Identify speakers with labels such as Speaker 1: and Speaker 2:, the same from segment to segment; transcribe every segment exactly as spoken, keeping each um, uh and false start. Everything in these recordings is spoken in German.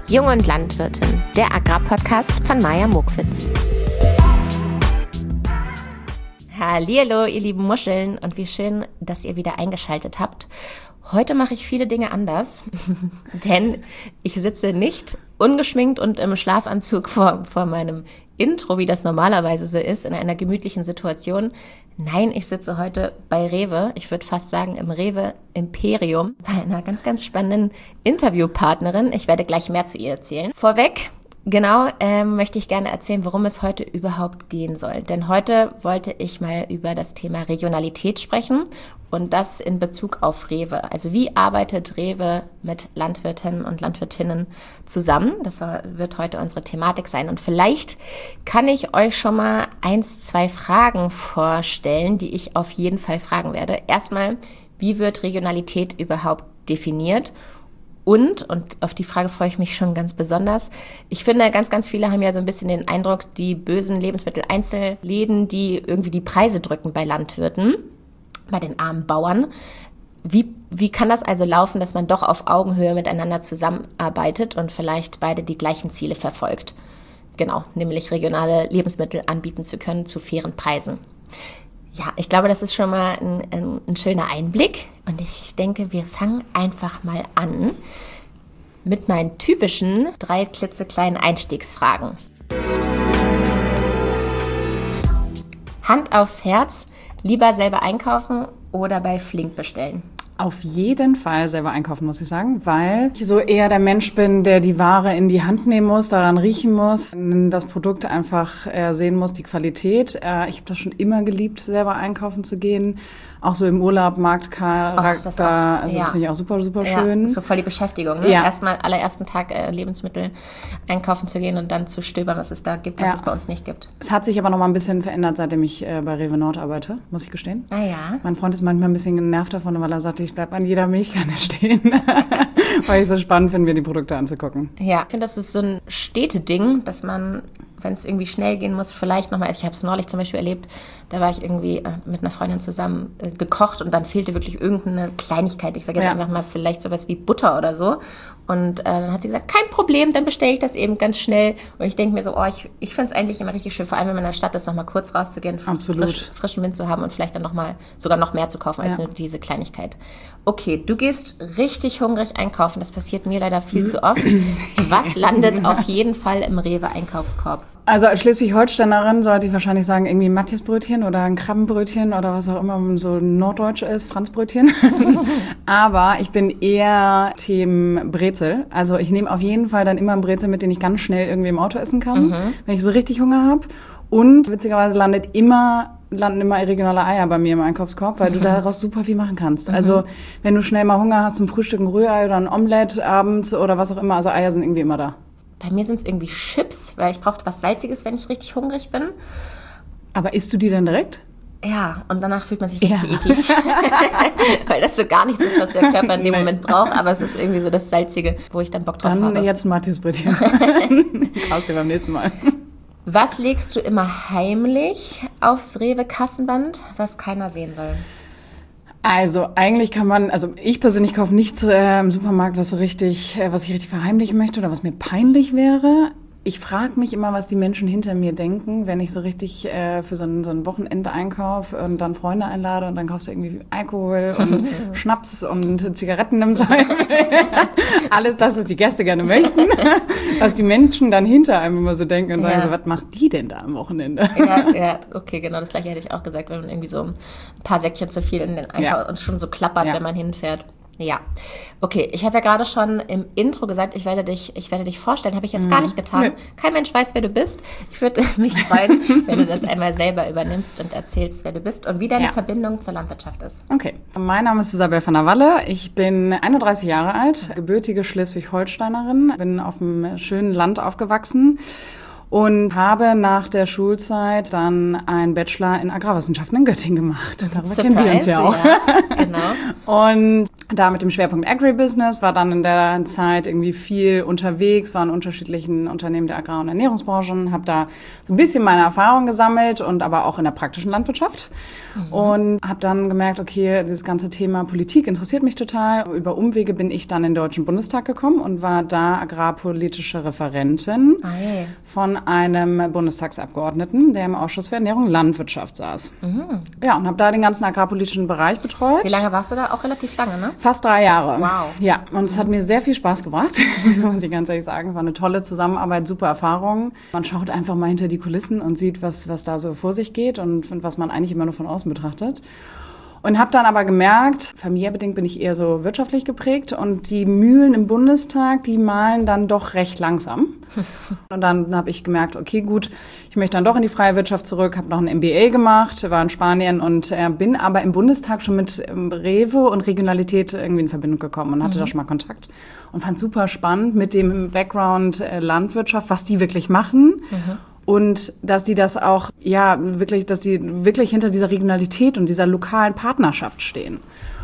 Speaker 1: Jung und Landwirtin, der Agrarpodcast von Maja Mokwitz. Hallihallo, ihr lieben Muscheln, und wie schön, dass ihr wieder eingeschaltet habt. Heute mache ich viele Dinge anders, denn ich sitze nicht ungeschminkt und im Schlafanzug vor, vor meinem Intro, wie das normalerweise so ist, in einer gemütlichen Situation. Nein, ich sitze heute bei Rewe, ich würde fast sagen im Rewe Imperium, bei einer ganz, ganz spannenden Interviewpartnerin. Ich werde gleich mehr zu ihr erzählen. Vorweg, genau, äh, möchte ich gerne erzählen, worum es heute überhaupt gehen soll. Denn heute wollte ich mal über das Thema Regionalität sprechen und das in Bezug auf Rewe. Also wie arbeitet Rewe mit Landwirtinnen und Landwirtinnen zusammen? Das wird heute unsere Thematik sein. Und vielleicht kann ich euch schon mal eins, zwei Fragen vorstellen, die ich auf jeden Fall fragen werde. Erstmal, wie wird Regionalität überhaupt definiert? Und, und auf die Frage freue ich mich schon ganz besonders, ich finde, ganz, ganz viele haben ja so ein bisschen den Eindruck, die bösen Lebensmitteleinzelläden, die irgendwie die Preise drücken bei Landwirten, bei den armen Bauern. Wie, wie kann das also laufen, dass man doch auf Augenhöhe miteinander zusammenarbeitet und vielleicht beide die gleichen Ziele verfolgt? Genau, nämlich regionale Lebensmittel anbieten zu können zu fairen Preisen. Ja, ich glaube, das ist schon mal ein, ein, ein schöner Einblick, und ich denke, wir fangen einfach mal an mit meinen typischen drei klitzekleinen Einstiegsfragen. Hand aufs Herz, lieber selber einkaufen oder bei Flink bestellen?
Speaker 2: Auf jeden Fall selber einkaufen, muss ich sagen, weil ich so eher der Mensch bin, der die Ware in die Hand nehmen muss, daran riechen muss, das Produkt einfach äh, sehen muss, die Qualität. Äh, ich habe das schon immer geliebt, selber einkaufen zu gehen. Auch so im Urlaub, Marktcharakter, auch, also ja. Das finde ich auch super, super schön.
Speaker 1: Ja, so voll die Beschäftigung, ne?
Speaker 2: Ja.
Speaker 1: Erstmal allerersten Tag äh, Lebensmittel einkaufen zu gehen und dann zu stöbern, was es da gibt, was
Speaker 2: ja.
Speaker 1: es bei uns nicht gibt.
Speaker 2: Es hat sich aber noch mal ein bisschen verändert, seitdem ich äh, bei Rewe Nord arbeite, muss ich gestehen.
Speaker 1: Ah ja.
Speaker 2: Mein Freund ist manchmal ein bisschen genervt davon, weil er sagt, ich bleib an jeder Milchkanne stehen, weil ich so spannend finde, mir die Produkte anzugucken.
Speaker 1: Ja, ich finde, das ist so ein Städteding, dass man, wenn es irgendwie schnell gehen muss, vielleicht nochmal, ich habe es neulich zum Beispiel erlebt, da war ich irgendwie äh, mit einer Freundin zusammen äh, gekocht und dann fehlte wirklich irgendeine Kleinigkeit. Ich sage jetzt ja. einfach mal vielleicht sowas wie Butter oder so. Und äh, dann hat sie gesagt, kein Problem, dann bestelle ich das eben ganz schnell. Und ich denke mir so, oh, ich, ich finde es eigentlich immer richtig schön, vor allem wenn man in der Stadt ist, nochmal kurz rauszugehen, frisch, frischen Wind zu haben und vielleicht dann nochmal sogar noch mehr zu kaufen als ja. nur diese Kleinigkeit. Okay, du gehst richtig hungrig einkaufen, das passiert mir leider viel zu oft. Was landet auf jeden Fall im Rewe-Einkaufskorb?
Speaker 2: Also als Schleswig-Holsteinerin sollte ich wahrscheinlich sagen, irgendwie Matthiasbrötchen oder ein Krabbenbrötchen oder was auch immer so norddeutsch ist, Franzbrötchen. Aber ich bin eher Team Brezel. Also ich nehme auf jeden Fall dann immer einen Brezel mit, den ich ganz schnell irgendwie im Auto essen kann, mhm. wenn ich so richtig Hunger habe. Und witzigerweise landet immer, landen immer regionale Eier bei mir im Einkaufskorb, weil du daraus super viel machen kannst. Mhm. Also wenn du schnell mal Hunger hast zum Frühstück, ein Rührei oder ein Omelett abends oder was auch immer, also Eier sind irgendwie immer da.
Speaker 1: Bei mir sind es irgendwie Chips, weil ich brauche was Salziges, wenn ich richtig hungrig bin.
Speaker 2: Aber isst du die dann direkt?
Speaker 1: Ja, und danach fühlt man sich richtig ja. eklig. Weil das so gar nichts ist, was der Körper in dem nee. Moment braucht. Aber es ist irgendwie so das Salzige, wo ich dann Bock drauf
Speaker 2: dann
Speaker 1: habe.
Speaker 2: Dann jetzt ein Matthiasbrötchen. Kaufst du beim nächsten Mal.
Speaker 1: Was legst du immer heimlich aufs Rewe-Kassenband, was keiner sehen soll?
Speaker 2: Also eigentlich kann man, also ich persönlich kaufe nichts äh, im Supermarkt, was so richtig, äh, was ich richtig verheimlichen möchte oder was mir peinlich wäre. Ich frage mich immer, was die Menschen hinter mir denken, wenn ich so richtig äh, für so ein, so ein Wochenende einkaufe und dann Freunde einlade und dann kaufst du irgendwie Alkohol und Schnaps und Zigaretten im Zweifel. Alles das, was die Gäste gerne möchten. Was die Menschen dann hinter einem immer so denken und sagen
Speaker 1: ja.
Speaker 2: so, was macht die denn da am Wochenende?
Speaker 1: Ja, ja, okay, genau, das Gleiche hätte ich auch gesagt, wenn man irgendwie so ein paar Säckchen zu viel in den Einkauf ja. und schon so klappert, ja. wenn man hinfährt. Ja, okay, ich habe ja gerade schon im Intro gesagt, ich werde dich, ich werde dich vorstellen, habe ich jetzt mhm. gar nicht getan. Nee. Kein Mensch weiß, wer du bist. Ich würde mich freuen, wenn du das einmal selber übernimmst und erzählst, wer du bist und wie deine ja. Verbindung zur Landwirtschaft ist.
Speaker 2: Okay, mein Name ist Isabel van der Walle, ich bin einunddreißig Jahre alt, gebürtige Schleswig-Holsteinerin, bin auf einem schönen Land aufgewachsen und habe nach der Schulzeit dann einen Bachelor in Agrarwissenschaften in Göttingen gemacht. Darüber
Speaker 1: Surprise,
Speaker 2: kennen wir uns ja auch.
Speaker 1: Ja, genau.
Speaker 2: Und da mit dem Schwerpunkt Agribusiness, war dann in der Zeit irgendwie viel unterwegs, war in unterschiedlichen Unternehmen der Agrar- und Ernährungsbranchen, habe da so ein bisschen meine Erfahrung gesammelt und aber auch in der praktischen Landwirtschaft. Mhm. Und habe dann gemerkt, okay, dieses ganze Thema Politik interessiert mich total. Über Umwege bin ich dann in den Deutschen Bundestag gekommen und war da agrarpolitische Referentin
Speaker 1: ah, yeah.
Speaker 2: von einem Bundestagsabgeordneten, der im Ausschuss für Ernährung und Landwirtschaft saß. Mhm. Ja, und habe da den ganzen agrarpolitischen Bereich betreut.
Speaker 1: Wie lange warst du da? Auch relativ lange, ne?
Speaker 2: Fast drei Jahre.
Speaker 1: Wow.
Speaker 2: Ja, und es hat mir sehr viel Spaß gebracht, muss ich ganz ehrlich sagen. War eine tolle Zusammenarbeit, super Erfahrung. Man schaut einfach mal hinter die Kulissen und sieht, was, was da so vor sich geht und, und was man eigentlich immer nur von außen betrachtet. Und habe dann aber gemerkt, familiärbedingt bin ich eher so wirtschaftlich geprägt und die Mühlen im Bundestag, die mahlen dann doch recht langsam. Und dann habe ich gemerkt, okay, gut, ich möchte dann doch in die freie Wirtschaft zurück, habe noch ein M B A gemacht, war in Spanien und äh, bin aber im Bundestag schon mit ähm, Rewe und Regionalität irgendwie in Verbindung gekommen und hatte mhm. da schon mal Kontakt und fand super spannend mit dem Background äh, Landwirtschaft, was die wirklich machen. Mhm. Und dass die das auch, ja, wirklich, dass die wirklich hinter dieser Regionalität und dieser lokalen Partnerschaft stehen.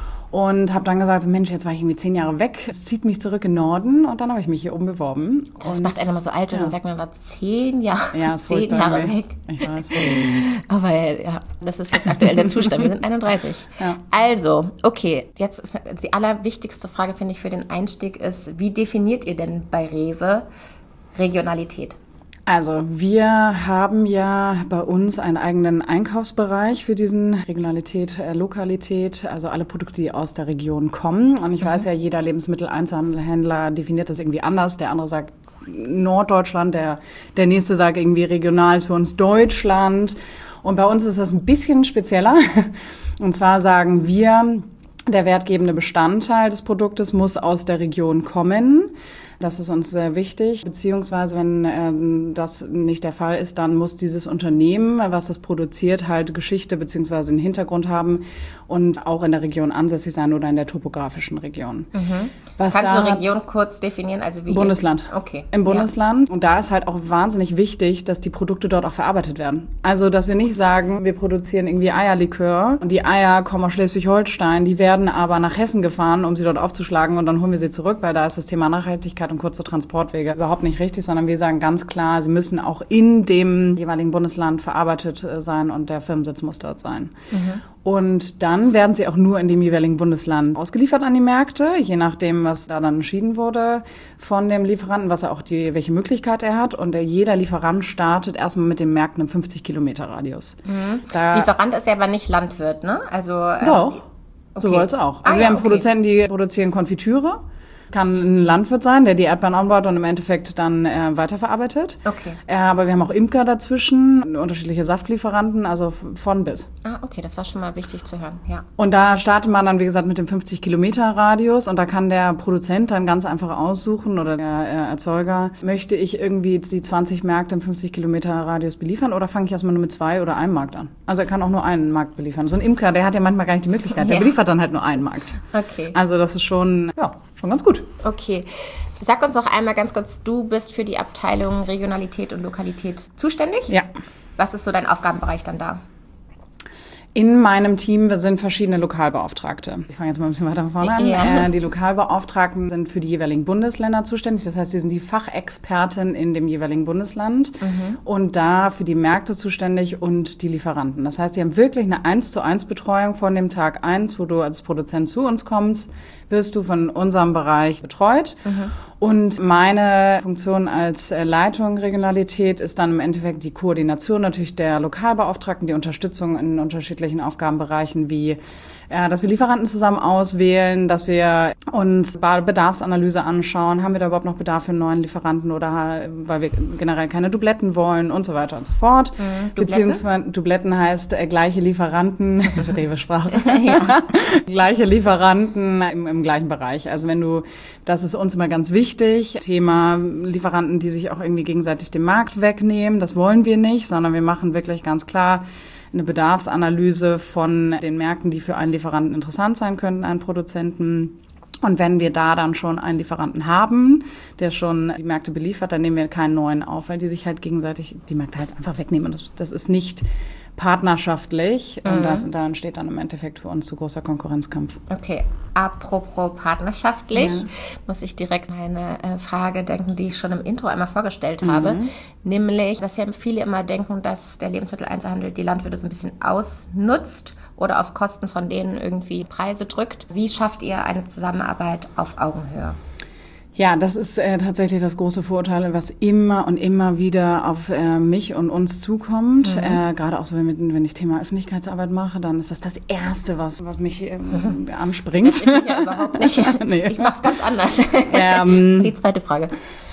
Speaker 2: Und habe dann gesagt, Mensch, jetzt war ich irgendwie zehn Jahre weg, es zieht mich zurück in den Norden und dann habe ich mich hier oben beworben.
Speaker 1: Das
Speaker 2: und,
Speaker 1: macht einen immer so alt und
Speaker 2: ja.
Speaker 1: dann sagt man, war zehn Jahre,
Speaker 2: ja,
Speaker 1: zehn Jahre weg.
Speaker 2: Ich weiß.
Speaker 1: Aber ja, das ist jetzt aktuell der Zustand, wir sind einunddreißig. Ja. Also, okay, jetzt ist die allerwichtigste Frage, finde ich, für den Einstieg ist, wie definiert ihr denn bei Rewe Regionalität?
Speaker 2: Also wir haben ja bei uns einen eigenen Einkaufsbereich für diesen Regionalität, äh, Lokalität, also alle Produkte, die aus der Region kommen. Und ich mhm. weiß ja, jeder Lebensmitteleinzelhändler definiert das irgendwie anders. Der andere sagt Norddeutschland, der, der nächste sagt irgendwie regional ist für uns Deutschland. Und bei uns ist das ein bisschen spezieller. Und zwar sagen wir, der wertgebende Bestandteil des Produktes muss aus der Region kommen. Das ist uns sehr wichtig, beziehungsweise wenn äh, das nicht der Fall ist, dann muss dieses Unternehmen, was das produziert, halt Geschichte beziehungsweise einen Hintergrund haben und auch in der Region ansässig sein oder in der topografischen Region.
Speaker 1: Mhm. Was Kannst da du Region kurz definieren? Also wie
Speaker 2: Bundesland.
Speaker 1: Okay.
Speaker 2: Im Bundesland. Ja. Und da ist halt auch wahnsinnig wichtig, dass die Produkte dort auch verarbeitet werden. Also, dass wir nicht sagen, wir produzieren irgendwie Eierlikör und die Eier kommen aus Schleswig-Holstein, die werden aber nach Hessen gefahren, um sie dort aufzuschlagen und dann holen wir sie zurück, weil da ist das Thema Nachhaltigkeit und kurze Transportwege überhaupt nicht richtig, sondern wir sagen ganz klar, sie müssen auch in dem jeweiligen Bundesland verarbeitet sein und der Firmensitz muss dort sein. Mhm. Und dann werden sie auch nur in dem jeweiligen Bundesland ausgeliefert an die Märkte, je nachdem, was da dann entschieden wurde von dem Lieferanten, was er auch die, welche Möglichkeit er hat. Und jeder Lieferant startet erstmal mit den Märkten im fünfzig Kilometer Radius.
Speaker 1: Mhm. Lieferant ist ja aber nicht Landwirt, ne? Also äh,
Speaker 2: Doch,
Speaker 1: okay.
Speaker 2: So soll's auch. Also
Speaker 1: ah,
Speaker 2: wir
Speaker 1: ja,
Speaker 2: haben
Speaker 1: okay.
Speaker 2: Produzenten, die produzieren Konfitüre. Kann ein Landwirt sein, der die Erdbeeren anbaut und im Endeffekt dann äh, weiterverarbeitet.
Speaker 1: Okay.
Speaker 2: Äh, aber wir haben auch Imker dazwischen, unterschiedliche Saftlieferanten, also von bis.
Speaker 1: Ah, okay, das war schon mal wichtig zu hören, ja.
Speaker 2: Und da startet man dann, wie gesagt, mit dem fünfzig Kilometer Radius und da kann der Produzent dann ganz einfach aussuchen oder der äh, Erzeuger, möchte ich irgendwie die zwanzig Märkte im fünfzig Kilometer Radius beliefern oder fange ich erstmal nur mit zwei oder einem Markt an? Also er kann auch nur einen Markt beliefern. So ein Imker, der hat ja manchmal gar nicht die Möglichkeit, der ja. beliefert dann halt nur einen Markt.
Speaker 1: Okay.
Speaker 2: Also das ist schon, ja, schon ganz gut.
Speaker 1: Okay. Sag uns noch einmal ganz kurz, du bist für die Abteilung Regionalität und Lokalität zuständig?
Speaker 2: Ja.
Speaker 1: Was ist so dein Aufgabenbereich dann da?
Speaker 2: In meinem Team sind verschiedene Lokalbeauftragte. Ich fange jetzt mal ein bisschen weiter von vorne an.
Speaker 1: Ja.
Speaker 2: Äh, die Lokalbeauftragten sind für die jeweiligen Bundesländer zuständig. Das heißt, sie sind die Fachexperten in dem jeweiligen Bundesland mhm. und da für die Märkte zuständig und die Lieferanten. Das heißt, sie haben wirklich eine eins zu eins Betreuung von dem Tag eins, wo du als Produzent zu uns kommst, wirst du von unserem Bereich betreut. Mhm. Und meine Funktion als Leitung Regionalität ist dann im Endeffekt die Koordination natürlich der Lokalbeauftragten, die Unterstützung in unterschiedlichen Aufgabenbereichen wie, äh, dass wir Lieferanten zusammen auswählen, dass wir uns Bedarfsanalyse anschauen, haben wir da überhaupt noch Bedarf für einen neuen Lieferanten oder weil wir generell keine Dubletten wollen und so weiter und so fort. Mhm. Beziehungsweise Dubletten heißt äh, gleiche Lieferanten, Rewe-Sprache, ja. gleiche Lieferanten im, im gleichen Bereich. Also wenn du, das ist uns immer ganz wichtig, Thema Lieferanten, die sich auch irgendwie gegenseitig den Markt wegnehmen. Das wollen wir nicht, sondern wir machen wirklich ganz klar eine Bedarfsanalyse von den Märkten, die für einen Lieferanten interessant sein könnten, einen Produzenten. Und wenn wir da dann schon einen Lieferanten haben, der schon die Märkte beliefert, dann nehmen wir keinen neuen auf, weil die sich halt gegenseitig die Märkte halt einfach wegnehmen. Das, das ist nicht partnerschaftlich.
Speaker 1: Mhm.
Speaker 2: Und das, da entsteht dann im Endeffekt für uns zu großer Konkurrenzkampf.
Speaker 1: Okay, apropos partnerschaftlich,
Speaker 2: Ja.
Speaker 1: muss ich direkt an eine äh, Frage denken, die ich schon im Intro einmal vorgestellt habe. Nämlich, dass ja viele immer denken, dass der Lebensmitteleinzelhandel die Landwirte so ein bisschen ausnutzt oder auf Kosten von denen irgendwie Preise drückt. Wie schafft ihr eine Zusammenarbeit auf Augenhöhe?
Speaker 2: Ja, das ist äh, tatsächlich das große Vorurteil, was immer und immer wieder auf äh, mich und uns zukommt. Mhm. Äh, gerade auch so, wenn, wenn ich Thema Öffentlichkeitsarbeit mache, dann ist das das Erste, was, was mich ähm, mhm. anspringt.
Speaker 1: Das ich ja überhaupt nicht. Nee. Ich mache es ganz anders. Ähm, Die zweite Frage.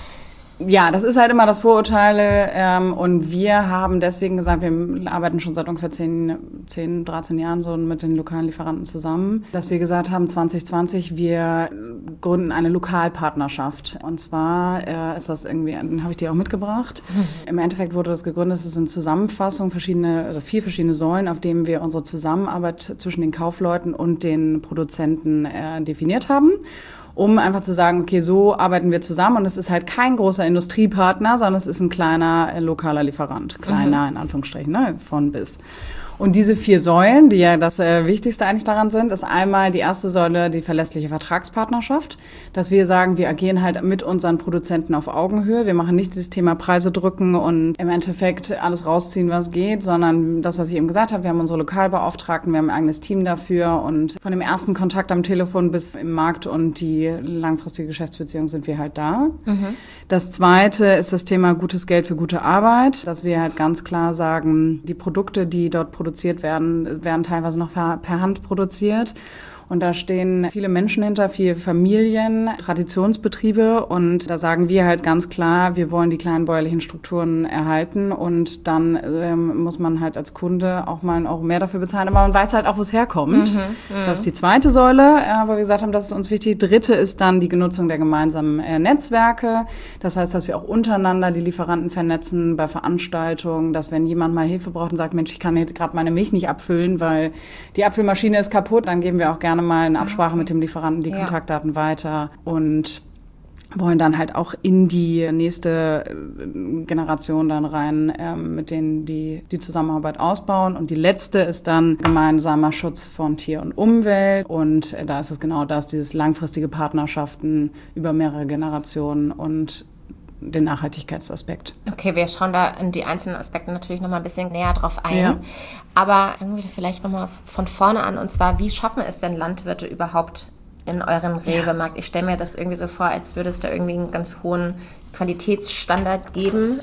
Speaker 2: Ja, das ist halt immer das Vorurteile ähm, und wir haben deswegen gesagt, wir arbeiten schon seit ungefähr zehn, zehn, dreizehn Jahren so mit den lokalen Lieferanten zusammen, dass wir gesagt haben, zwanzig zwanzig, wir gründen eine Lokalpartnerschaft. Und zwar äh, ist das irgendwie, den habe ich dir auch mitgebracht. Mhm. Im Endeffekt wurde das gegründet, es ist eine Zusammenfassung, verschiedene, also vier verschiedene Säulen, auf denen wir unsere Zusammenarbeit zwischen den Kaufleuten und den Produzenten äh, definiert haben. Um einfach zu sagen, okay, so arbeiten wir zusammen und es ist halt kein großer Industriepartner, sondern es ist ein kleiner äh, lokaler Lieferant. Kleiner, mhm. in Anführungsstrichen, ne, von bis. Und diese vier Säulen, die ja das äh, Wichtigste eigentlich daran sind, ist einmal die erste Säule die verlässliche Vertragspartnerschaft, dass wir sagen, wir agieren halt mit unseren Produzenten auf Augenhöhe. Wir machen nicht dieses Thema Preise drücken und im Endeffekt alles rausziehen, was geht, sondern das, was ich eben gesagt habe, wir haben unsere Lokalbeauftragten, wir haben ein eigenes Team dafür und von dem ersten Kontakt am Telefon bis im Markt und die langfristige Geschäftsbeziehung sind wir halt da. Mhm. Das zweite ist das Thema gutes Geld für gute Arbeit, dass wir halt ganz klar sagen, die Produkte, die dort produziert werden, werden teilweise noch per Hand produziert. Und da stehen viele Menschen hinter, viele Familien, Traditionsbetriebe. Und da sagen wir halt ganz klar, wir wollen die kleinen bäuerlichen Strukturen erhalten. Und dann ähm, muss man halt als Kunde auch mal einen Euro mehr dafür bezahlen. Aber man weiß halt auch, wo es herkommt. Mhm, das ist die zweite Säule, äh, wo wir gesagt haben, das ist uns wichtig. Dritte ist dann die Genutzung der gemeinsamen äh, Netzwerke. Das heißt, dass wir auch untereinander die Lieferanten vernetzen bei Veranstaltungen, dass wenn jemand mal Hilfe braucht und sagt, Mensch, ich kann jetzt gerade meine Milch nicht abfüllen, weil die Abfüllmaschine ist kaputt, dann geben wir auch gerne mal in Absprache okay. mit dem Lieferanten die ja. Kontaktdaten weiter und wollen dann halt auch in die nächste Generation dann rein, ähm, mit denen die die Zusammenarbeit ausbauen. Und die letzte ist dann gemeinsamer Schutz von Tier und Umwelt. Und äh, da ist es genau das, dieses langfristige Partnerschaften über mehrere Generationen und den Nachhaltigkeitsaspekt.
Speaker 1: Okay, wir schauen da in die einzelnen Aspekte natürlich noch mal ein bisschen näher drauf ein.
Speaker 2: Ja.
Speaker 1: Aber fangen wir vielleicht noch mal von vorne an. Und zwar, wie schaffen es denn Landwirte überhaupt in euren Rewe-Markt? Ich stelle mir das irgendwie so vor, als würde es da irgendwie einen ganz hohen Qualitätsstandard geben.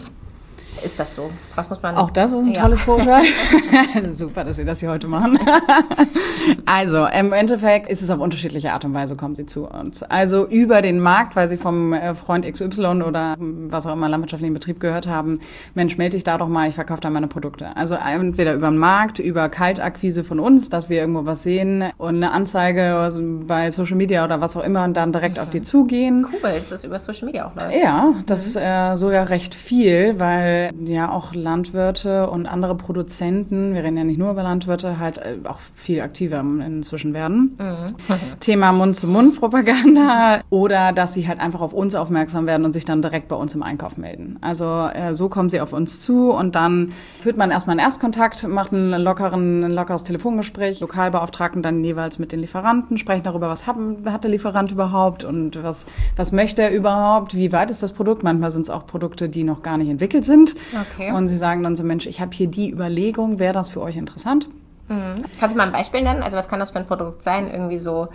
Speaker 1: Ist das so? Was muss man...
Speaker 2: Auch das ist ein ja. tolles Vorteil. Super, dass wir das hier heute machen. Also, im Endeffekt ist es auf unterschiedliche Art und Weise, kommen sie zu uns. Also über den Markt, weil sie vom Freund X Y oder was auch immer landwirtschaftlichen Betrieb gehört haben, Mensch, melde dich da doch mal, ich verkaufe da meine Produkte. Also entweder über den Markt, über Kaltakquise von uns, dass wir irgendwo was sehen und eine Anzeige bei Social Media oder was auch immer und dann direkt mhm. auf die zugehen.
Speaker 1: Cool, dass das über Social Media auch läuft.
Speaker 2: Ja, das mhm. äh, sogar recht viel, weil ja auch Landwirte und andere Produzenten, wir reden ja nicht nur über Landwirte, halt auch viel aktiver inzwischen werden. Mhm. Thema Mund-zu-Mund-Propaganda oder dass sie halt einfach auf uns aufmerksam werden und sich dann direkt bei uns im Einkauf melden. Also äh, so kommen sie auf uns zu und dann führt man erstmal einen Erstkontakt, macht einen lockeren, ein lockeres Telefongespräch, Lokalbeauftragten dann jeweils mit den Lieferanten, sprechen darüber, was haben, hat der Lieferant überhaupt und was, was möchte er überhaupt, wie weit ist das Produkt. Manchmal sind es auch Produkte, die noch gar nicht entwickelt sind. Okay. Und sie sagen dann so, Mensch, ich habe hier die Überlegung, wäre das für euch interessant?
Speaker 1: Mhm. Kannst du mal ein Beispiel nennen? Also was kann das für ein Produkt sein? Irgendwie so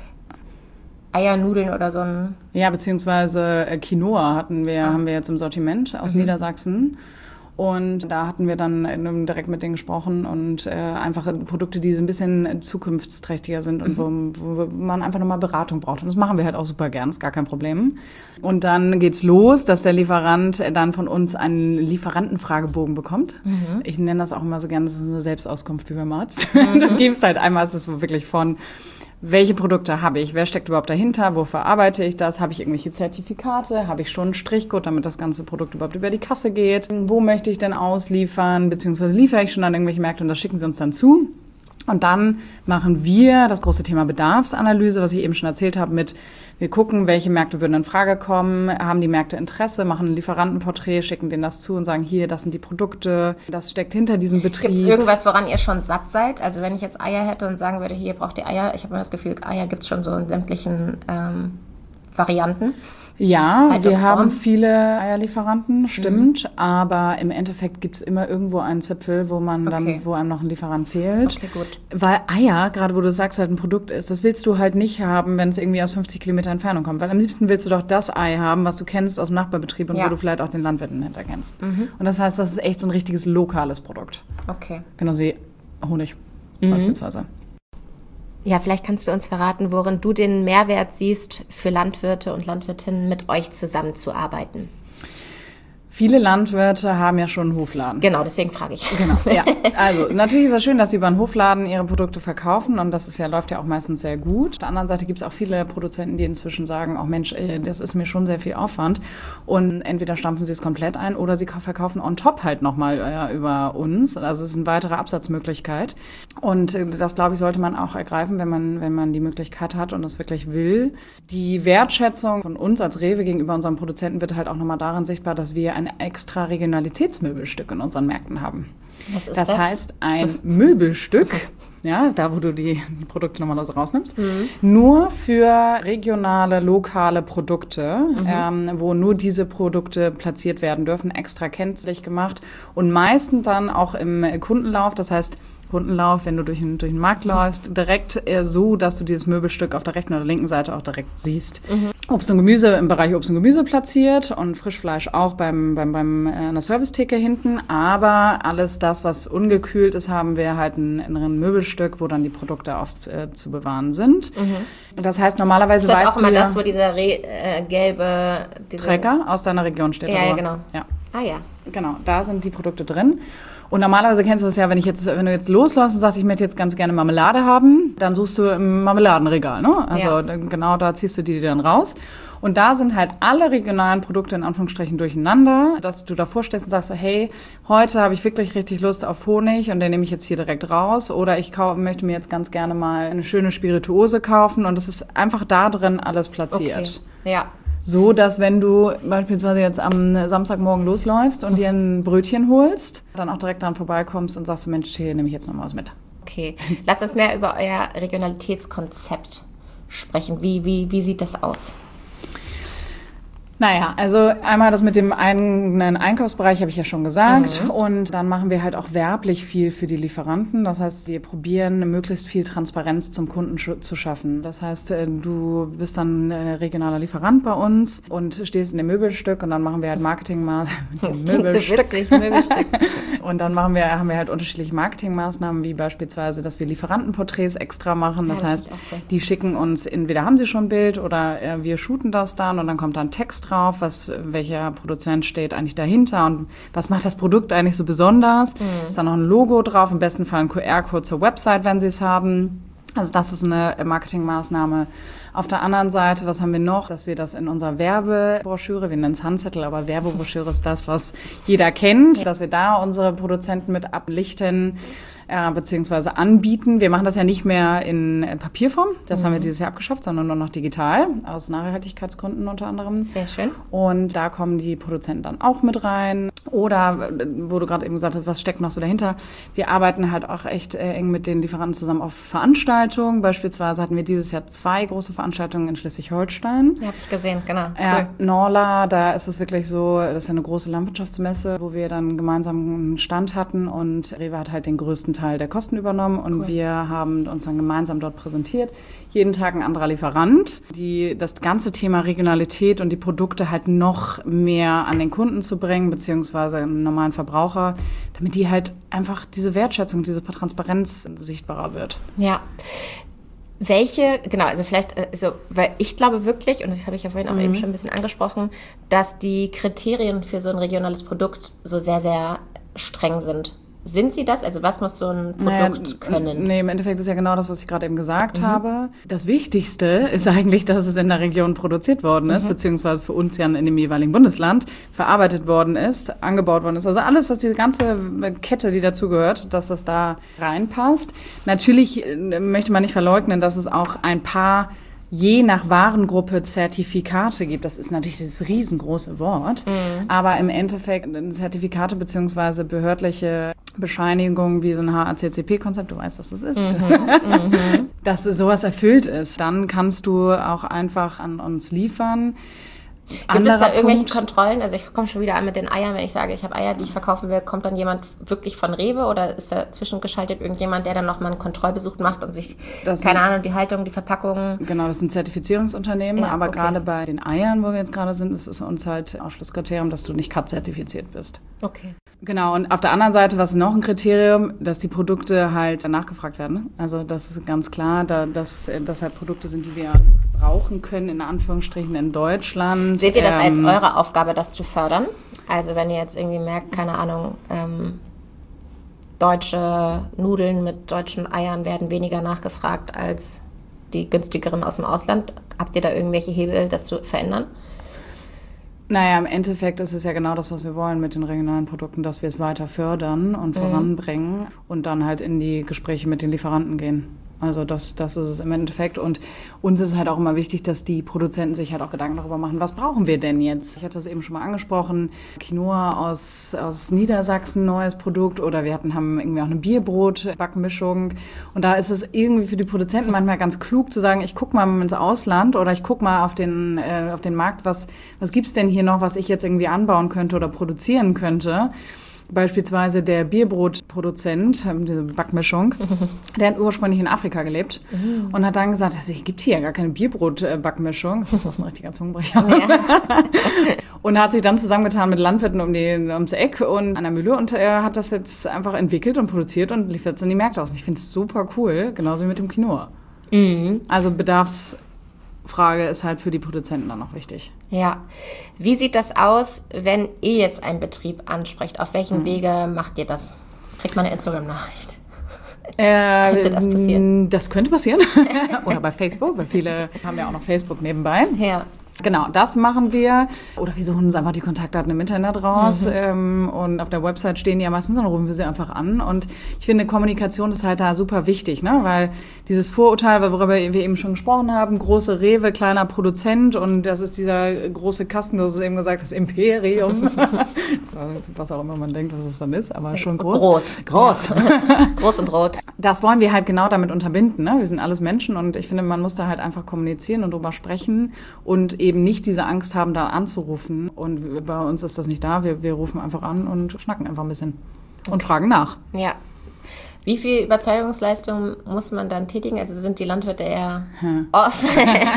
Speaker 1: Eiernudeln oder so ein...
Speaker 2: Ja, beziehungsweise Quinoa hatten wir, ah. haben wir jetzt im Sortiment aus mhm. Niedersachsen. Und da hatten wir dann direkt mit denen gesprochen und äh, einfach Produkte, die so ein bisschen zukunftsträchtiger sind und mhm. wo, wo man einfach nochmal Beratung braucht. Und das machen wir halt auch super gern, ist gar kein Problem. Und dann geht's los, dass der Lieferant dann von uns einen Lieferantenfragebogen bekommt. Mhm. Ich nenne das auch immer so gern, das ist eine Selbstauskunft wie beim Arzt. Mhm. Du gibst halt einmal, es ist so wirklich von... Welche Produkte habe ich? Wer steckt überhaupt dahinter? Wofür arbeite ich das? Habe ich irgendwelche Zertifikate? Habe ich schon einen Strichcode, damit das ganze Produkt überhaupt über die Kasse geht? Wo möchte ich denn ausliefern? Beziehungsweise liefere ich schon an irgendwelche Märkte und das schicken sie uns dann zu. Und dann machen wir das große Thema Bedarfsanalyse, was ich eben schon erzählt habe, mit wir gucken, welche Märkte würden in Frage kommen, haben die Märkte Interesse, machen ein Lieferantenporträt, schicken denen das zu und sagen, hier, das sind die Produkte, das steckt hinter diesem Betrieb.
Speaker 1: Gibt es irgendwas, woran ihr schon satt seid? Also wenn ich jetzt Eier hätte und sagen würde, hier braucht ihr Eier, ich habe immer das Gefühl, Eier gibt es schon so in sämtlichen ähm, Varianten.
Speaker 2: Ja, wir haben viele Eierlieferanten, stimmt, mhm. aber im Endeffekt gibt's immer irgendwo einen Zipfel, wo man dann, okay. wo einem noch ein Lieferant fehlt.
Speaker 1: Okay, gut.
Speaker 2: Weil Eier, gerade wo du sagst, halt ein Produkt ist, das willst du halt nicht haben, wenn es irgendwie aus fünfzig Kilometer Entfernung kommt. Weil am liebsten willst du doch das Ei haben, was du kennst aus dem Nachbarbetrieb und ja. wo du vielleicht auch den Landwirten hinter kennst. Mhm. Und das heißt, das ist echt so ein richtiges lokales Produkt.
Speaker 1: Okay.
Speaker 2: Genauso wie Honig mhm. beispielsweise.
Speaker 1: Ja, vielleicht kannst du uns verraten, worin du den Mehrwert siehst, für Landwirte und Landwirtinnen mit euch zusammenzuarbeiten.
Speaker 2: Viele Landwirte haben ja schon einen Hofladen.
Speaker 1: Genau, deswegen frage ich.
Speaker 2: Genau, ja. Also natürlich ist es schön, dass sie über einen Hofladen ihre Produkte verkaufen und das ist ja, läuft ja auch meistens sehr gut. Auf der anderen Seite gibt es auch viele Produzenten, die inzwischen sagen, oh Mensch, das ist mir schon sehr viel Aufwand und entweder stampfen sie es komplett ein oder sie verkaufen on top halt nochmal ja, über uns. Also es ist eine weitere Absatzmöglichkeit und das, glaube ich, sollte man auch ergreifen, wenn man, wenn man die Möglichkeit hat und das wirklich will. Die Wertschätzung von uns als Rewe gegenüber unseren Produzenten wird halt auch nochmal darin sichtbar, dass wir ein extra Regionalitätsmöbelstück in unseren Märkten haben.
Speaker 1: Was ist
Speaker 2: das, das heißt, ein Möbelstück, ja, da wo du die Produkte normalerweise rausnimmst, mhm. nur für regionale, lokale Produkte, mhm. ähm, wo nur diese Produkte platziert werden dürfen, extra kenntlich gemacht und meistens dann auch im Kundenlauf, das heißt, Kundenlauf, wenn du durch den, durch den Markt läufst, direkt so, dass du dieses Möbelstück auf der rechten oder linken Seite auch direkt siehst. Mhm. Obst und Gemüse im Bereich Obst und Gemüse platziert und Frischfleisch auch beim, beim, beim, äh, an der Servicetheke hinten. Aber alles das, was ungekühlt ist, haben wir halt ein, ein Möbelstück, wo dann die Produkte oft äh, zu bewahren sind. Mhm. Das heißt, normalerweise weißt du
Speaker 1: Ist das auch immer
Speaker 2: ja,
Speaker 1: das, wo dieser Re, äh, gelbe... Diese
Speaker 2: Trecker aus deiner Region steht.
Speaker 1: Ja, ja, genau.
Speaker 2: Ja.
Speaker 1: Ah ja.
Speaker 2: Genau, da sind die Produkte drin. Und normalerweise kennst du das ja, wenn ich jetzt, wenn du jetzt losläufst und sagst, ich möchte jetzt ganz gerne Marmelade haben, dann suchst du im Marmeladenregal, ne? Also ja. genau da ziehst du die dann raus. Und da sind halt alle regionalen Produkte in Anführungsstrichen durcheinander, dass du davor stehst und sagst so, hey, heute habe ich wirklich richtig Lust auf Honig und den nehme ich jetzt hier direkt raus. Oder ich kaufe, möchte mir jetzt ganz gerne mal eine schöne Spirituose kaufen und es ist einfach da drin alles platziert.
Speaker 1: Okay. Ja.
Speaker 2: So, dass wenn du beispielsweise jetzt am Samstagmorgen losläufst und dir ein Brötchen holst, dann auch direkt dran vorbeikommst und sagst, Mensch, hier nehme ich jetzt noch was mit.
Speaker 1: Okay, lasst uns mehr über euer Regionalitätskonzept sprechen. Wie, wie, wie sieht das aus?
Speaker 2: Naja, also einmal das mit dem eigenen Einkaufsbereich habe ich ja schon gesagt. Mhm. Und dann machen wir halt auch werblich viel für die Lieferanten. Das heißt, wir probieren möglichst viel Transparenz zum Kunden zu schaffen. Das heißt, du bist dann ein regionaler Lieferant bei uns und stehst in dem Möbelstück und dann machen wir halt Marketingmaßnahmen. Möbelstück. So witzig, Möbelstück. Und dann machen wir, haben wir halt unterschiedliche Marketingmaßnahmen, wie beispielsweise, dass wir Lieferantenporträts extra machen. Das, ja, das heißt, die schicken uns, entweder haben sie schon ein Bild oder äh, wir shooten das dann und dann kommt da ein Text drauf, was, welcher Produzent steht eigentlich dahinter und was macht das Produkt eigentlich so besonders. Mhm. Ist da noch ein Logo drauf, im besten Fall ein Q R-Code zur Website, wenn sie es haben. Also das ist eine Marketingmaßnahme. Auf der anderen Seite, was haben wir noch? Dass wir das in unserer Werbebroschüre, wir nennen es Handzettel, aber Werbebroschüre ist das, was jeder kennt, ja. Dass wir da unsere Produzenten mit ablichten, äh, beziehungsweise anbieten. Wir machen das ja nicht mehr in Papierform, das mhm. haben wir dieses Jahr abgeschafft, sondern nur noch digital, aus Nachhaltigkeitsgründen unter anderem.
Speaker 1: Sehr schön.
Speaker 2: Und da kommen die Produzenten dann auch mit rein. Oder, wo du gerade eben gesagt hast, was steckt noch so dahinter? Wir arbeiten halt auch echt äh, eng mit den Lieferanten zusammen auf Veranstaltungen. Beispielsweise hatten wir dieses Jahr zwei große Veranstaltungen in Schleswig-Holstein.
Speaker 1: Ja, habe ich gesehen, genau.
Speaker 2: Ja, cool. Norla, da ist es wirklich so, das ist ja eine große Landwirtschaftsmesse, wo wir dann gemeinsam einen Stand hatten und Rewe hat halt den größten Teil der Kosten übernommen und cool. Wir haben uns dann gemeinsam dort präsentiert. Jeden Tag ein anderer Lieferant, die das ganze Thema Regionalität und die Produkte halt noch mehr an den Kunden zu bringen, beziehungsweise einen normalen Verbraucher, damit die halt einfach diese Wertschätzung, diese Transparenz sichtbarer wird.
Speaker 1: Ja. Welche, genau, also vielleicht, also, weil ich glaube wirklich, und das habe ich ja vorhin auch mhm. eben schon ein bisschen angesprochen, dass die Kriterien für so ein regionales Produkt so sehr, sehr streng sind. sind sie das? Also was muss so ein Produkt
Speaker 2: naja,
Speaker 1: können?
Speaker 2: Nee, im Endeffekt ist ja genau das, was ich gerade eben gesagt mhm. habe. Das Wichtigste ist eigentlich, dass es in der Region produziert worden ist, mhm. beziehungsweise für uns ja in dem jeweiligen Bundesland verarbeitet worden ist, angebaut worden ist. Also alles, was diese ganze Kette, die dazugehört, dass das da reinpasst. Natürlich möchte man nicht verleugnen, dass es auch ein paar je nach Warengruppe Zertifikate gibt. Das ist natürlich das riesengroße Wort. Mhm. Aber im Endeffekt Zertifikate beziehungsweise behördliche Bescheinigungen wie so ein H A C C P-Konzept, du weißt, was das ist, mhm. dass sowas erfüllt ist. Dann kannst du auch einfach an uns liefern.
Speaker 1: Gibt
Speaker 2: Anderer
Speaker 1: es da irgendwelche
Speaker 2: Punkt,
Speaker 1: Kontrollen? Also ich komme schon wieder an mit den Eiern, wenn ich sage, ich habe Eier, die ich verkaufen will, kommt dann jemand wirklich von Rewe oder ist da zwischengeschaltet irgendjemand, der dann nochmal einen Kontrollbesuch macht und sich, das keine sind, Ahnung, die Haltung, die Verpackung...
Speaker 2: Genau, das sind Zertifizierungsunternehmen,
Speaker 1: ja,
Speaker 2: aber
Speaker 1: okay.
Speaker 2: gerade bei den Eiern, wo wir jetzt gerade sind, ist es uns halt Ausschlusskriterium, dass du nicht C A T-zertifiziert bist.
Speaker 1: Okay.
Speaker 2: Genau, und auf der anderen Seite, was ist noch ein Kriterium, dass die Produkte halt nachgefragt werden. Also das ist ganz klar, da, dass das halt Produkte sind, die wir brauchen können, in Anführungsstrichen in Deutschland.
Speaker 1: Seht ihr das
Speaker 2: ähm,
Speaker 1: als eure Aufgabe, das zu fördern? Also wenn ihr jetzt irgendwie merkt, keine Ahnung, ähm, deutsche Nudeln mit deutschen Eiern werden weniger nachgefragt als die günstigeren aus dem Ausland, habt ihr da irgendwelche Hebel, das zu verändern?
Speaker 2: Naja, im Endeffekt ist es ja genau das, was wir wollen mit den regionalen Produkten, dass wir es weiter fördern und voranbringen mhm. und dann halt in die Gespräche mit den Lieferanten gehen. Also das, das ist es im Endeffekt. Und uns ist halt auch immer wichtig, dass die Produzenten sich halt auch Gedanken darüber machen, was brauchen wir denn jetzt? Ich hatte das eben schon mal angesprochen, Quinoa aus, aus Niedersachsen, neues Produkt. Oder wir hatten, haben irgendwie auch eine Bierbrot-Backmischung. Und da ist es irgendwie für die Produzenten manchmal ganz klug zu sagen, ich guck mal ins Ausland oder ich guck mal auf den, äh, auf den Markt, was, was gibt's denn hier noch, was ich jetzt irgendwie anbauen könnte oder produzieren könnte. Beispielsweise der Bierbrotproduzent, diese Backmischung, der hat ursprünglich in Afrika gelebt mhm. und hat dann gesagt, es gibt hier ja gar keine Bierbrotbackmischung. Das ist ein richtiger Zungenbrecher. Ja. Und hat sich dann zusammengetan mit Landwirten um die, ums Eck und an der Mühle und er hat das jetzt einfach entwickelt und produziert und liefert es in die Märkte aus. Und ich finde es super cool, genauso wie mit dem Quinoa. Mhm. Also Bedarfs Frage ist halt für die Produzenten dann noch wichtig.
Speaker 1: Ja. Wie sieht das aus, wenn ihr jetzt einen Betrieb ansprecht? Auf welchem hm. Wege macht ihr das? Kriegt man eine Instagram-Nachricht?
Speaker 2: Äh, könnte das passieren? Das könnte passieren. Oder bei Facebook, weil viele haben ja auch noch Facebook nebenbei.
Speaker 1: Ja.
Speaker 2: Genau, das machen wir. Oder wir suchen uns einfach die Kontaktdaten im Internet raus. Mhm. Ähm, und auf der Website stehen die ja meistens, dann rufen wir sie einfach an. Und ich finde, Kommunikation ist halt da super wichtig, ne? Weil dieses Vorurteil, worüber wir eben schon gesprochen haben, große Rewe, kleiner Produzent und das ist dieser große Kasten, du hast es eben gesagt, das Imperium. Was auch immer man denkt, was es dann ist, aber schon groß.
Speaker 1: Groß.
Speaker 2: Groß.
Speaker 1: Groß und rot.
Speaker 2: Das wollen wir halt genau damit unterbinden, ne? Wir sind alles Menschen und ich finde, man muss da halt einfach kommunizieren und drüber sprechen und eben nicht diese Angst haben, da anzurufen. Und bei uns ist das nicht da. Wir, wir rufen einfach an und schnacken einfach ein bisschen und okay. fragen nach.
Speaker 1: Ja. Wie viel Überzeugungsleistung muss man dann tätigen? Also sind die Landwirte eher hm. offen,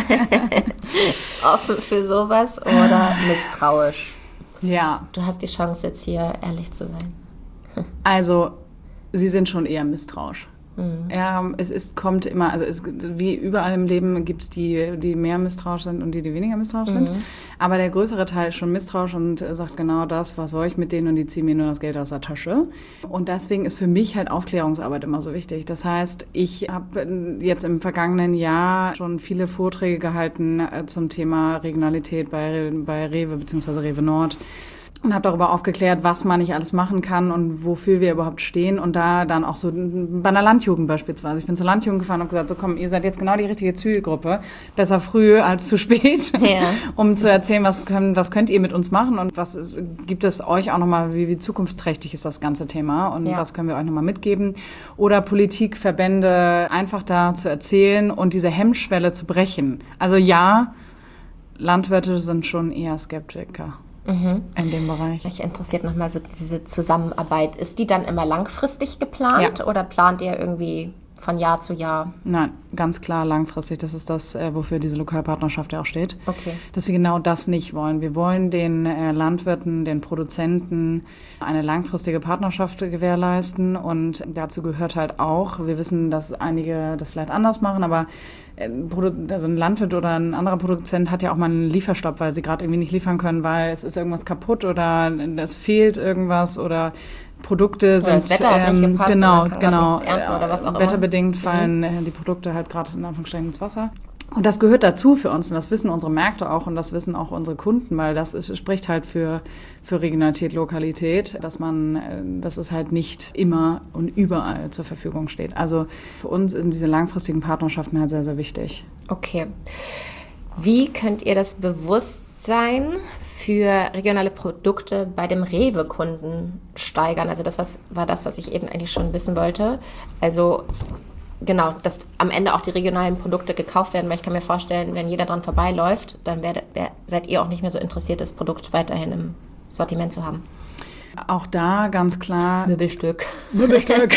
Speaker 1: offen für sowas oder misstrauisch?
Speaker 2: Ja.
Speaker 1: Du hast die Chance, jetzt hier ehrlich zu sein.
Speaker 2: Also, sie sind schon eher misstrauisch. Ja, es ist, kommt immer, also es, wie überall im Leben gibt es die, die mehr misstrauisch sind und die, die weniger misstrauisch mhm. sind. Aber der größere Teil ist schon misstrauisch und sagt genau das, was soll ich mit denen und die ziehen mir nur das Geld aus der Tasche. Und deswegen ist für mich halt Aufklärungsarbeit immer so wichtig. Das heißt, ich habe jetzt im vergangenen Jahr schon viele Vorträge gehalten zum Thema Regionalität bei, bei Rewe bzw. Rewe Nord. Und habe darüber aufgeklärt, was man nicht alles machen kann und wofür wir überhaupt stehen. Und da dann auch so bei einer Landjugend beispielsweise. Ich bin zur Landjugend gefahren und habe gesagt, so komm, ihr seid jetzt genau die richtige Zielgruppe. Besser früh als zu spät, ja. um zu erzählen, was, können, was könnt ihr mit uns machen und was ist, gibt es euch auch nochmal, wie, wie zukunftsträchtig ist das ganze Thema und ja. was können wir euch nochmal mitgeben. Oder Politik, Verbände, einfach da zu erzählen und diese Hemmschwelle zu brechen. Also ja, Landwirte sind schon eher Skeptiker. Mhm. In dem Bereich.
Speaker 1: Mich interessiert nochmal so diese Zusammenarbeit. Ist die dann immer langfristig geplant ja. oder plant ihr irgendwie von Jahr zu Jahr?
Speaker 2: Nein, ganz klar langfristig. Das ist das, wofür diese Lokalpartnerschaft ja auch steht.
Speaker 1: Okay.
Speaker 2: Dass wir genau das nicht wollen. Wir wollen den Landwirten, den Produzenten eine langfristige Partnerschaft gewährleisten und dazu gehört halt auch, wir wissen, dass einige das vielleicht anders machen, aber also ein Landwirt oder ein anderer Produzent hat ja auch mal einen Lieferstopp, weil sie gerade irgendwie nicht liefern können, weil es ist irgendwas kaputt oder es fehlt irgendwas oder Produkte
Speaker 1: oder
Speaker 2: sind
Speaker 1: das Wetter hat nicht
Speaker 2: ähm,
Speaker 1: gepasst,
Speaker 2: genau,
Speaker 1: man kann
Speaker 2: genau,
Speaker 1: nichts ernten oder was auch immer.
Speaker 2: Wetterbedingt fallen mhm. die Produkte halt gerade in Anführungsstrichen ins Wasser. Und das gehört dazu für uns und das wissen unsere Märkte auch und das wissen auch unsere Kunden, weil das ist, spricht halt für, für Regionalität, Lokalität, dass man, dass es halt nicht immer und überall zur Verfügung steht. Also für uns sind diese langfristigen Partnerschaften halt sehr, sehr wichtig.
Speaker 1: Okay. Wie könnt ihr das Bewusstsein für regionale Produkte bei dem Rewe-Kunden steigern? Also das was, war das, was ich eben eigentlich schon wissen wollte. Also genau, dass am Ende auch die regionalen Produkte gekauft werden, weil ich kann mir vorstellen, wenn jeder dran vorbeiläuft, dann werdet, wer, seid ihr auch nicht mehr so interessiert, das Produkt weiterhin im Sortiment zu haben.
Speaker 2: Auch da ganz klar...
Speaker 1: Möbelstück.
Speaker 2: Möbelstück.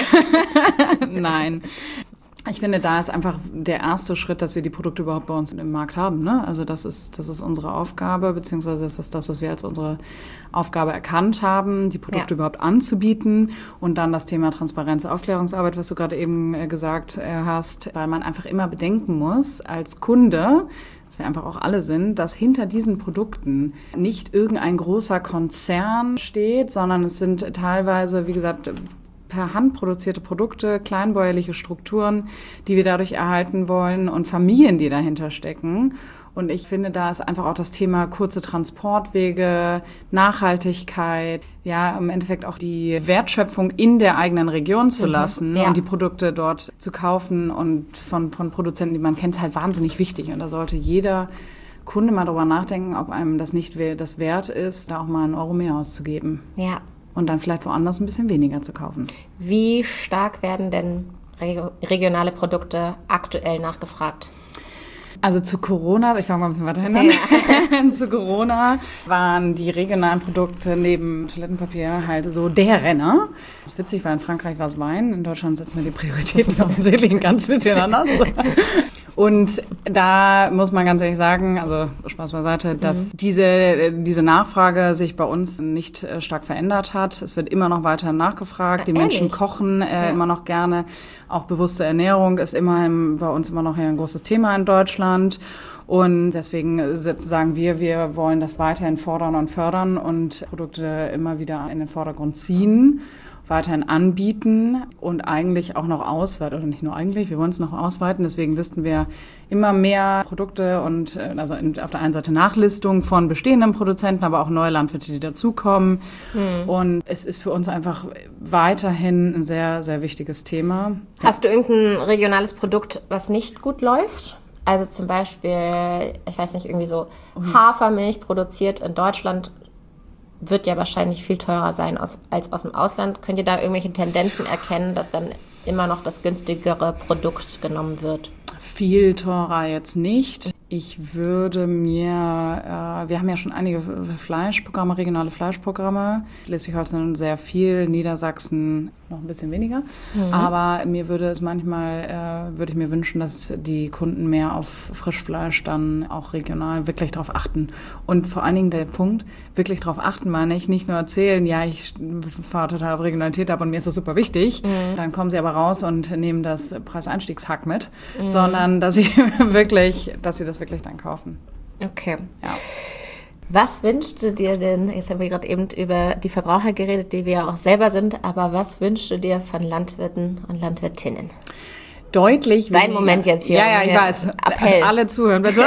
Speaker 2: Nein. Ich finde, da ist einfach der erste Schritt, dass wir die Produkte überhaupt bei uns im Markt haben. Ne? Also das ist, das ist unsere Aufgabe, beziehungsweise das ist das, was wir als unsere Aufgabe erkannt haben, die Produkte ja. überhaupt anzubieten. Und dann das Thema Transparenz, Aufklärungsarbeit, was du gerade eben gesagt hast, weil man einfach immer bedenken muss, als Kunde, dass wir einfach auch alle sind, dass hinter diesen Produkten nicht irgendein großer Konzern steht, sondern es sind teilweise, wie gesagt, per Hand produzierte Produkte, kleinbäuerliche Strukturen, die wir dadurch erhalten wollen und Familien, die dahinter stecken. Und ich finde, da ist einfach auch das Thema kurze Transportwege, Nachhaltigkeit, ja, im Endeffekt auch die Wertschöpfung in der eigenen Region zu lassen mhm, ja. und die Produkte dort zu kaufen und von, von Produzenten, die man kennt, halt wahnsinnig wichtig. Und da sollte jeder Kunde mal drüber nachdenken, ob einem das nicht das wert ist, da auch mal einen Euro mehr auszugeben.
Speaker 1: Ja.
Speaker 2: Und dann vielleicht woanders ein bisschen weniger zu kaufen.
Speaker 1: Wie stark werden denn regionale Produkte aktuell nachgefragt?
Speaker 2: Also zu Corona, ich fange mal ein bisschen weiter hin an. Ja. Zu Corona waren die regionalen Produkte neben Toilettenpapier halt so der Renner. Das ist witzig, weil in Frankreich war es Wein. In Deutschland setzen wir die Prioritäten offensichtlich ein ganz bisschen anders. Und da muss man ganz ehrlich sagen, also Spaß beiseite, dass mhm. diese, diese Nachfrage sich bei uns nicht äh, stark verändert hat. Es wird immer noch weiter nachgefragt. Die Menschen Ehrlich? kochen äh, ja. immer noch gerne. Auch bewusste Ernährung ist immerhin bei uns immer noch ein großes Thema in Deutschland. Und deswegen sagen wir, wir wollen das weiterhin fordern und fördern und Produkte immer wieder in den Vordergrund ziehen, weiterhin anbieten und eigentlich auch noch ausweiten, oder nicht nur eigentlich, wir wollen es noch ausweiten, deswegen listen wir immer mehr Produkte und also auf der einen Seite Nachlistung von bestehenden Produzenten, aber auch neue Landwirte, die dazukommen. Hm. Und es ist für uns einfach weiterhin ein sehr, sehr wichtiges Thema.
Speaker 1: Hast du irgendein regionales Produkt, was nicht gut läuft? Also zum Beispiel, ich weiß nicht, irgendwie so Hafermilch produziert in Deutschland wird ja wahrscheinlich viel teurer sein als, als aus dem Ausland. Könnt ihr da irgendwelche Tendenzen erkennen, dass dann immer noch das günstigere Produkt genommen wird?
Speaker 2: Viel teurer jetzt nicht. Ich würde mir, äh, wir haben ja schon einige Fleischprogramme, regionale Fleischprogramme. Schleswig-Holstein sehr viel, Niedersachsen noch ein bisschen weniger. Mhm. Aber mir würde es manchmal, äh, würde ich mir wünschen, dass die Kunden mehr auf Frischfleisch dann auch regional wirklich darauf achten. Und vor allen Dingen der Punkt, wirklich darauf achten, meine ich, nicht nur erzählen, ja, ich fahre total auf Regionalität ab und mir ist das super wichtig. Mhm. Dann kommen sie aber raus und nehmen das Preiseinstiegshack mit, mhm. sondern dass sie wirklich, dass sie das wirklich dann kaufen.
Speaker 1: Okay.
Speaker 2: Ja.
Speaker 1: Was wünschst du dir denn, jetzt haben wir gerade eben über die Verbraucher geredet, die wir ja auch selber sind, aber was wünschst du dir von Landwirten und Landwirtinnen?
Speaker 2: Deutlich
Speaker 1: weniger. Dein Moment jetzt hier.
Speaker 2: Ja, ja, ich weiß.
Speaker 1: Appell.
Speaker 2: Alle zuhören, bitte.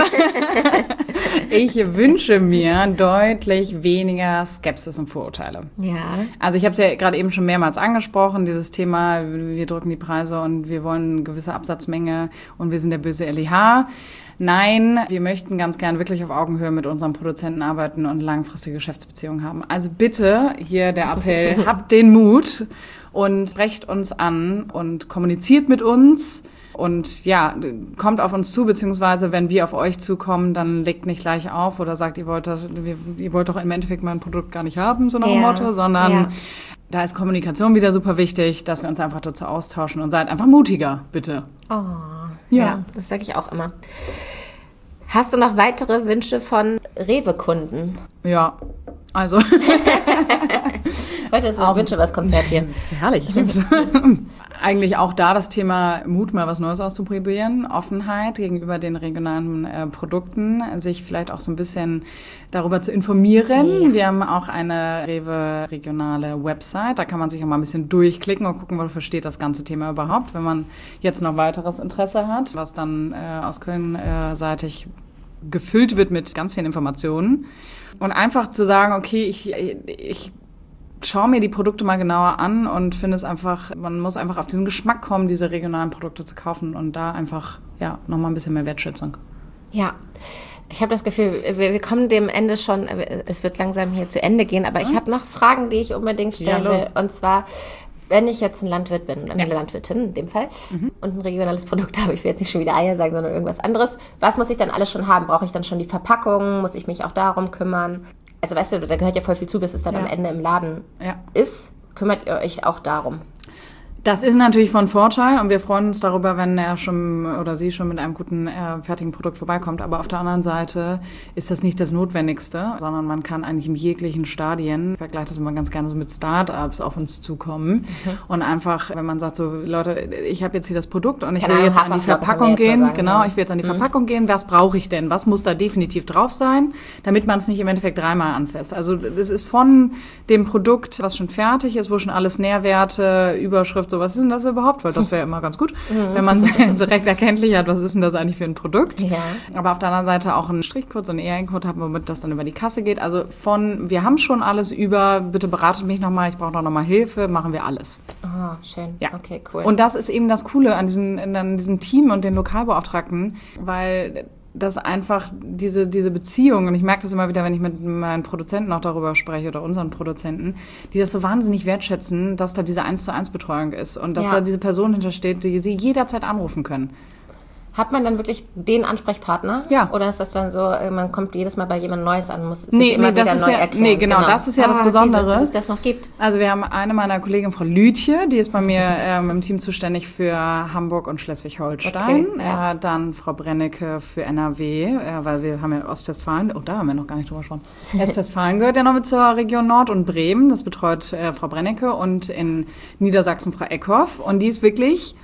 Speaker 2: Ich wünsche mir deutlich weniger Skepsis und Vorurteile.
Speaker 1: Ja.
Speaker 2: Also ich habe es ja gerade eben schon mehrmals angesprochen, dieses Thema, wir drücken die Preise und wir wollen eine gewisse Absatzmenge und wir sind der böse L E H. Nein, wir möchten ganz gern wirklich auf Augenhöhe mit unseren Produzenten arbeiten und langfristige Geschäftsbeziehungen haben. Also bitte, hier der Appell, habt den Mut und sprecht uns an und kommuniziert mit uns. Und ja, kommt auf uns zu, beziehungsweise wenn wir auf euch zukommen, dann legt nicht gleich auf oder sagt, ihr wollt, das, ihr wollt doch im Endeffekt mein Produkt gar nicht haben, so nach dem ja. Motto, sondern ja. da ist Kommunikation wieder super wichtig, dass wir uns einfach dazu austauschen und seid einfach mutiger, bitte.
Speaker 1: Oh, ja, ja das sage ich auch immer. Hast du noch weitere Wünsche von Rewe-Kunden?
Speaker 2: Ja, also...
Speaker 1: Heute ist ein Wünsche-was-Konzert hier.
Speaker 2: Das ist herrlich. eigentlich auch da das Thema Mut, mal was Neues auszuprobieren, Offenheit gegenüber den regionalen äh, Produkten, sich vielleicht auch so ein bisschen darüber zu informieren. Ja. Wir haben auch eine Rewe regionale Website, da kann man sich auch mal ein bisschen durchklicken und gucken, wofür steht das ganze Thema überhaupt, wenn man jetzt noch weiteres Interesse hat, was dann äh, aus Köln-seitig äh, gefüllt wird mit ganz vielen Informationen. Und einfach zu sagen, okay, ich, ich schau mir die Produkte mal genauer an und finde es einfach, man muss einfach auf diesen Geschmack kommen, diese regionalen Produkte zu kaufen und da einfach, ja, nochmal ein bisschen mehr Wertschätzung.
Speaker 1: Ja, ich habe das Gefühl, wir, wir kommen dem Ende schon, es wird langsam hier zu Ende gehen, aber ich habe noch Fragen, die ich unbedingt stellen ja, will. Und zwar, wenn ich jetzt ein Landwirt bin, eine ja. Landwirtin in dem Fall, mhm. und ein regionales Produkt habe, ich will jetzt nicht schon wieder Eier sagen, sondern irgendwas anderes, was muss ich dann alles schon haben? Brauche ich dann schon die Verpackung? Muss ich mich auch darum kümmern? Also weißt du, da gehört ja voll viel zu, bis es dann ja. am Ende im Laden ja. ist. Kümmert ihr euch auch darum?
Speaker 2: Das ist natürlich von Vorteil und wir freuen uns darüber, wenn er schon oder sie schon mit einem guten, äh, fertigen Produkt vorbeikommt. Aber auf der anderen Seite ist das nicht das Notwendigste, sondern man kann eigentlich in jeglichen Stadien, ich vergleiche das immer ganz gerne so mit Start-ups, auf uns zukommen. Mhm. Und einfach, wenn man sagt so, Leute, ich habe jetzt hier das Produkt und ich Keine will jetzt an die Verpackung gehen. Sagen, genau, ja. ich will jetzt an die mhm. Verpackung gehen. Was brauche ich denn? Was muss da definitiv drauf sein, damit man es nicht im Endeffekt dreimal anfasst? Also das ist von dem Produkt, was schon fertig ist, wo schon alles Nährwerte, Überschrift, so, was ist denn das überhaupt? Weil das wäre immer ganz gut, mhm. wenn man direkt erkenntlich hat, was ist denn das eigentlich für ein Produkt. Ja. Aber auf der anderen Seite auch einen Strichcode, so einen E R N-Code haben, womit das dann über die Kasse geht. Also von, wir haben schon alles über, bitte beratet mich nochmal, ich brauche noch mal Hilfe, machen wir alles.
Speaker 1: Oh, schön. Ja. Okay, cool.
Speaker 2: Und das ist eben das Coole an, diesen, an diesem Team und den Lokalbeauftragten, weil das einfach diese diese Beziehung, und ich merke das immer wieder, wenn ich mit meinen Produzenten auch darüber spreche oder unseren Produzenten, die das so wahnsinnig wertschätzen, dass da diese eins zu eins Betreuung ist und dass ja. da diese Person hintersteht, die sie jederzeit anrufen können.
Speaker 1: Hat man dann wirklich den Ansprechpartner?
Speaker 2: Ja.
Speaker 1: Oder ist das dann so, man kommt jedes Mal bei jemandem Neues an, muss sich
Speaker 2: nee,
Speaker 1: immer
Speaker 2: nee, das
Speaker 1: wieder
Speaker 2: ist
Speaker 1: neu
Speaker 2: ja,
Speaker 1: erklären?
Speaker 2: Nee, genau, genau, das ist ja ah, das Besondere.
Speaker 1: Dieses, dass es das noch gibt.
Speaker 2: Also wir haben eine meiner Kolleginnen, Frau Lütje, die ist bei mir ähm, im Team zuständig für Hamburg und Schleswig-Holstein. Okay, ja. äh, dann Frau Brennecke für N R W, äh, weil wir haben ja Ostwestfalen, oh, da haben wir noch gar nicht drüber gesprochen. Ostwestfalen gehört ja noch mit zur Region Nord und Bremen, das betreut äh, Frau Brennecke, und in Niedersachsen Frau Eckhoff, und die ist wirklich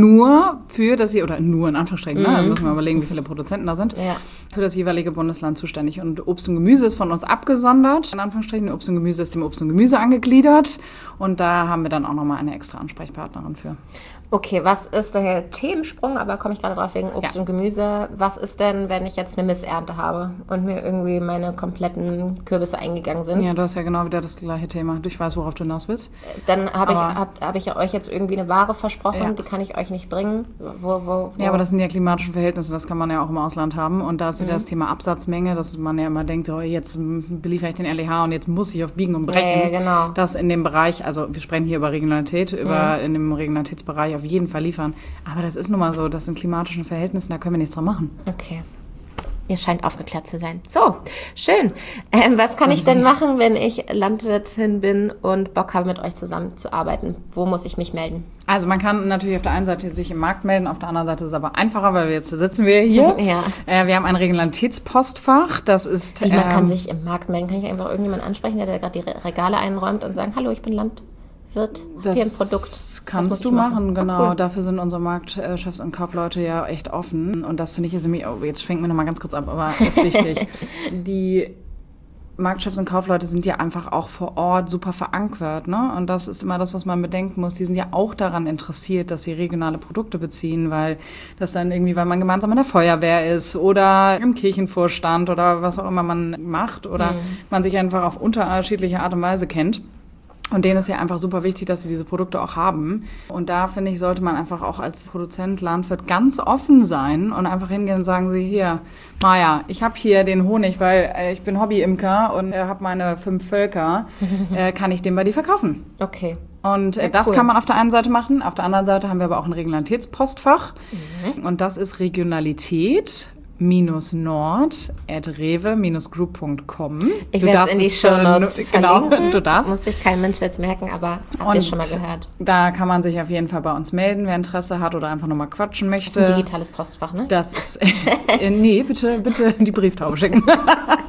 Speaker 2: nur für das, oder nur in Anführungsstrichen, mhm. ne? Da müssen wir überlegen, wie viele Produzenten da sind, ja. für das jeweilige Bundesland zuständig. Und Obst und Gemüse ist von uns abgesondert, in Anführungsstrichen. Obst und Gemüse ist dem Obst und Gemüse angegliedert. Und da haben wir dann auch nochmal eine extra Ansprechpartnerin für.
Speaker 1: Okay, was ist der Themensprung, aber komme ich gerade drauf wegen Obst ja. und Gemüse. Was ist denn, wenn ich jetzt eine Missernte habe und mir irgendwie meine kompletten Kürbisse eingegangen sind?
Speaker 2: Ja, das ist ja genau wieder das gleiche Thema. Ich weiß, worauf du hinaus willst.
Speaker 1: Dann habe ich, hab, hab ich euch jetzt irgendwie eine Ware versprochen, ja. die kann ich euch nicht bringen. Wo, wo, wo?
Speaker 2: Ja, aber das sind ja klimatische Verhältnisse, das kann man ja auch im Ausland haben. Und da ist wieder mhm. das Thema Absatzmenge, dass man ja immer denkt, oh, jetzt beliefere ich den L E H und jetzt muss ich auf Biegen und Brechen.
Speaker 1: Ja, genau.
Speaker 2: Das in dem Bereich, also wir sprechen hier über Regionalität, über mhm. in dem Regionalitätsbereich auf jeden Fall liefern. Aber das ist nun mal so, das sind klimatischen Verhältnissen, da können wir nichts dran machen.
Speaker 1: Okay. Ihr scheint aufgeklärt zu sein. So, schön. Ähm, was kann ich denn machen, wenn ich Landwirtin bin und Bock habe, mit euch zusammenzuarbeiten? Wo muss ich mich melden?
Speaker 2: Also man kann natürlich auf der einen Seite sich im Markt melden, auf der anderen Seite ist es aber einfacher, weil wir jetzt sitzen wir hier.
Speaker 1: Ja.
Speaker 2: Äh, wir haben ein Regionalitätspostfach, das ist...
Speaker 1: Wie, man
Speaker 2: ähm,
Speaker 1: kann sich im Markt melden? Kann ich einfach irgendjemanden ansprechen, der gerade die Regale einräumt und sagen, hallo, ich bin Landwirt,
Speaker 2: das
Speaker 1: hier ein Produkt.
Speaker 2: Kannst du machen, machen. genau. Cool. Dafür sind unsere Marktchefs und Kaufleute ja echt offen. Und das finde ich ist nämlich, oh, jetzt schwenken wir nochmal ganz kurz ab, aber das ist wichtig. Die Marktchefs und Kaufleute sind ja einfach auch vor Ort super verankert, ne? Und das ist immer das, was man bedenken muss. Die sind ja auch daran interessiert, dass sie regionale Produkte beziehen, weil das dann irgendwie, weil man gemeinsam in der Feuerwehr ist oder im Kirchenvorstand oder was auch immer man macht oder mhm. man sich einfach auf unterschiedliche Art und Weise kennt. Und denen ist ja einfach super wichtig, dass sie diese Produkte auch haben. Und da, finde ich, sollte man einfach auch als Produzent, Landwirt ganz offen sein und einfach hingehen und sagen sie, hier, Maja, ich habe hier den Honig, weil äh, ich bin Hobby-Imker und äh, habe meine fünf Völker, äh, kann ich den bei dir verkaufen?
Speaker 1: Okay.
Speaker 2: Und äh,
Speaker 1: ja,
Speaker 2: das
Speaker 1: cool.
Speaker 2: kann man auf der einen Seite machen. Auf der anderen Seite haben wir aber auch ein Regionalitätspostfach. Mhm. Und das ist Regionalität minus nord at rewe dash group punkt com.
Speaker 1: Ich werde es in die Shownotes
Speaker 2: genau,
Speaker 1: verlinken.
Speaker 2: Du darfst.
Speaker 1: Muss sich kein Mensch jetzt merken, aber habt ihr schon mal gehört.
Speaker 2: Da kann man sich auf jeden Fall bei uns melden, wer Interesse hat oder einfach nochmal quatschen möchte.
Speaker 1: Das ist ein digitales Postfach, ne?
Speaker 2: Das ist, äh, nee, bitte, bitte die Brieftaube schicken.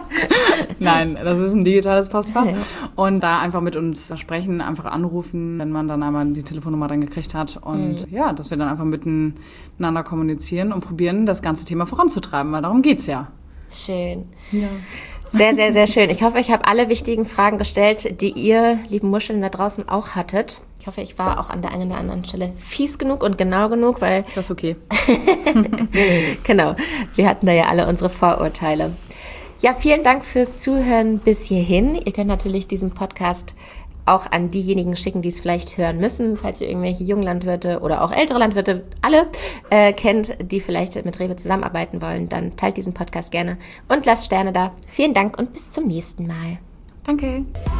Speaker 2: Nein, das ist ein digitales Postfach.
Speaker 1: Ja.
Speaker 2: Und da einfach mit uns sprechen, einfach anrufen, wenn man dann einmal die Telefonnummer dann gekriegt hat. Und mhm. ja, dass wir dann einfach miteinander kommunizieren und probieren, das ganze Thema voranzutreiben, weil darum geht's ja.
Speaker 1: Schön.
Speaker 2: Ja.
Speaker 1: Sehr, sehr, sehr schön. Ich hoffe, ich habe alle wichtigen Fragen gestellt, die ihr, lieben Muscheln da draußen, auch hattet. Ich hoffe, ich war auch an der einen oder anderen Stelle fies genug und genau genug, weil...
Speaker 2: Das ist okay.
Speaker 1: Genau, wir hatten da ja alle unsere Vorurteile. Ja, vielen Dank fürs Zuhören bis hierhin. Ihr könnt natürlich diesen Podcast auch an diejenigen schicken, die es vielleicht hören müssen, falls ihr irgendwelche jungen Landwirte oder auch ältere Landwirte, alle äh, kennt, die vielleicht mit Rewe zusammenarbeiten wollen, dann teilt diesen Podcast gerne und lasst Sterne da. Vielen Dank und bis zum nächsten Mal.
Speaker 2: Danke.